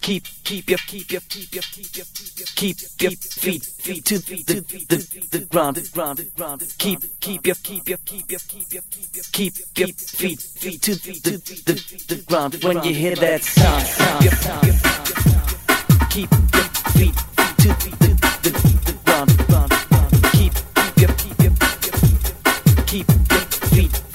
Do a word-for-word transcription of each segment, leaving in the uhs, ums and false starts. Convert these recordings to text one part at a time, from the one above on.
Keep keep your keep your keep your keep your keep your feet feet to the the the ground the ground the ground. Keep keep your keep your keep your keep your keep your feet feet to the the the ground. When you hear that sound, sound, sound. Keep your feet to the the the ground the ground. Keep keep your keep your keep your feet feet.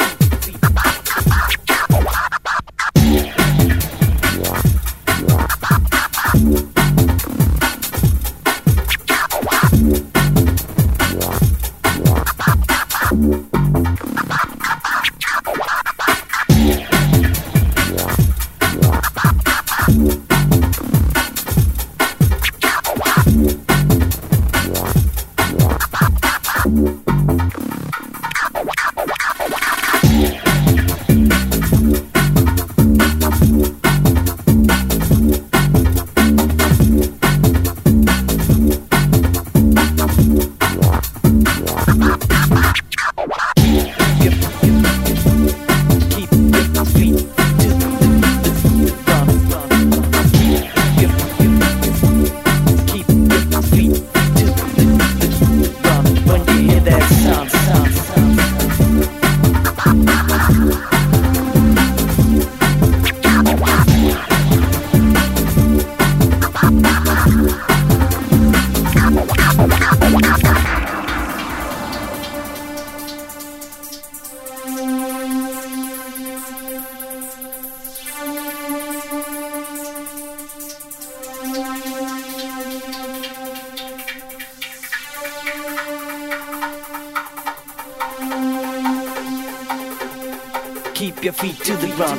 Keep your feet to the ground.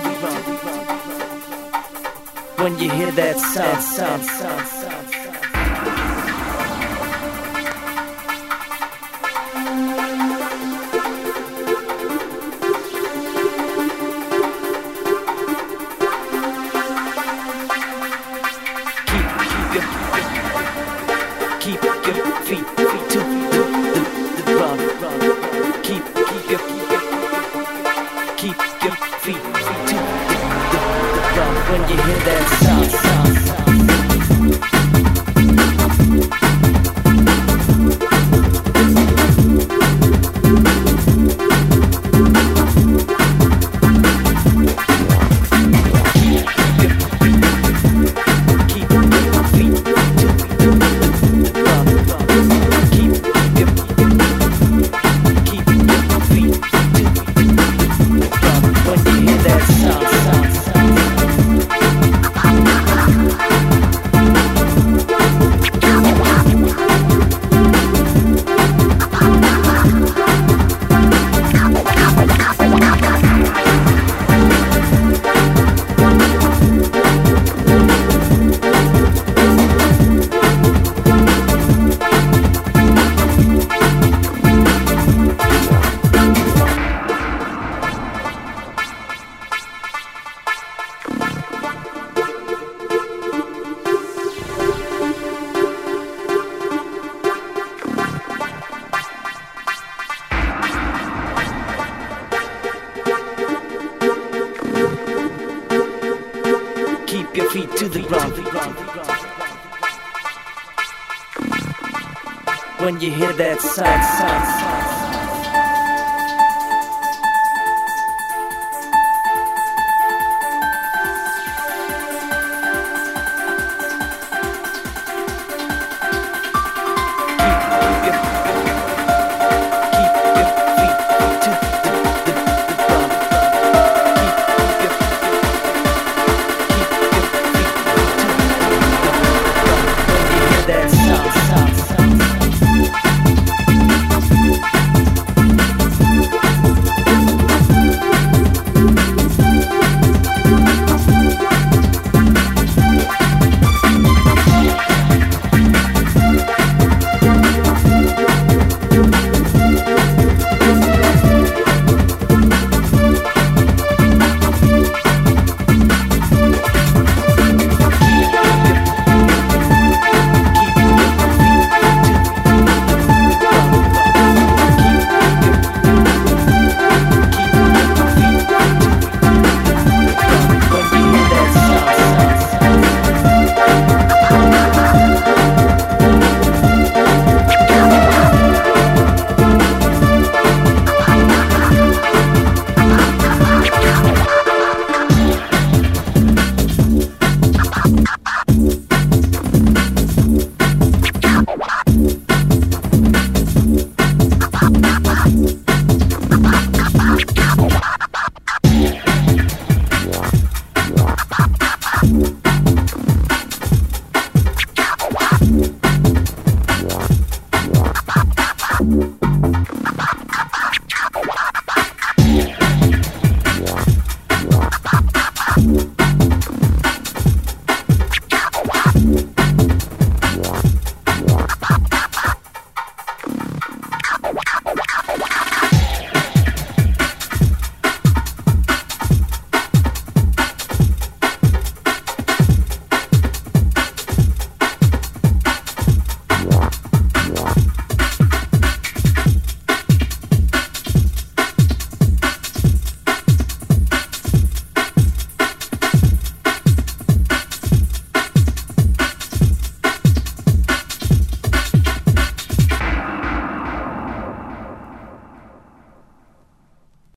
When you hear that sound, sound, sound, sound, keep, keep your, keep your feet, feet to the, the, the ground. Keep, keep your, keep your, keep your feet, feet to the, the, the ground. When you hear that sound, sound, sound. Keep your feet to the ground. When you hear that sound, sound, sound.